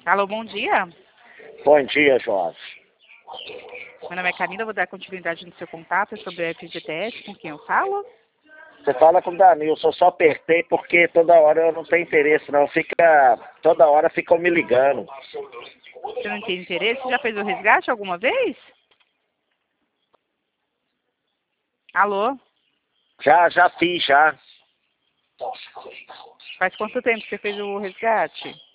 Alô, bom dia. Bom dia, Jorge. Meu nome é Camila, vou dar continuidade no seu contato sobre a FGTS, com quem eu falo. Você fala com o Danilson, eu só apertei porque toda hora eu não tenho interesse, não. Toda hora ficam me ligando. Você não tem interesse? Já fez o resgate alguma vez? Alô? Já fiz, já. Faz quanto tempo que você fez o resgate?